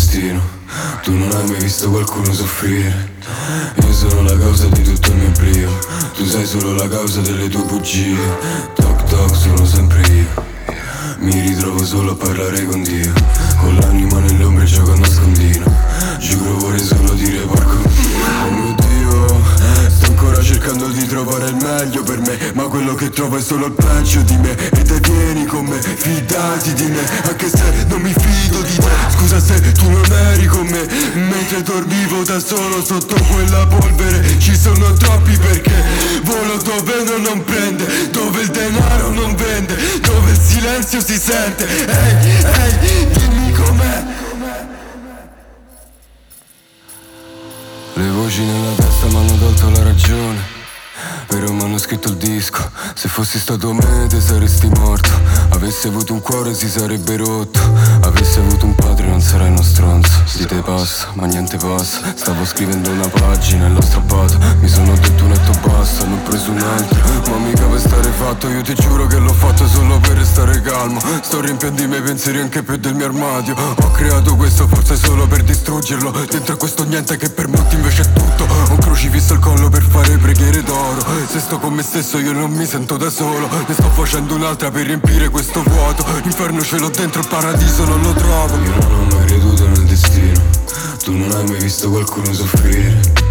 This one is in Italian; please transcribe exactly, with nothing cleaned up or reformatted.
destino. Tu non hai mai visto qualcuno soffrire. Io sono la causa di tutto il mio brio. Tu sei solo la causa delle tue bugie. Toc toc, sono sempre io. Mi ritrovo solo a parlare con Dio. Con l'anima nelle ombre gioco a nascondino. Giuro vorrei solo dire porco. Oh mio Dio, sto ancora cercando di trovare il meglio per me, ma quello che trovo è solo il peggio di me. E te vieni con me, fidati di me, anche se non mi fido di te. Scusa se tu non eri con me, mentre dormivo da solo sotto quella polvere. Ci sono troppi perché volo dove uno non prende, dove il denaro non vende, dove il silenzio si sente. Ehi, ehi, dimmi com'è. Le voci nella testa mi hanno tolto la ragione, però mi hanno scritto il disco. Se fossi stato me te saresti morto. Avessi avuto un cuore si sarebbe rotto. Avessi avuto un padre non sarai uno stronzo. Si te passa, ma niente passa. Stavo scrivendo una pagina e l'ho strappata. Mi sono detto un netto basta, ne ho preso un altro. Ma mica per stare fatto, io ti giuro che l'ho fatto solo per restare calmo. Sto riempiendo i miei pensieri anche più del mio armadio. Ho creato questo forse solo per distruggerlo. Dentro questo niente che per molti invece è tutto. Ho un crocifisso al collo per fare preghiere d'oro. Se sto con me stesso io non mi sento da solo. Ne sto facendo un'altra per riempire questo vuoto. L'inferno ce l'ho dentro, il paradiso non lo trovo. Io non ho mai creduto nel destino. Tu non hai mai visto qualcuno soffrire.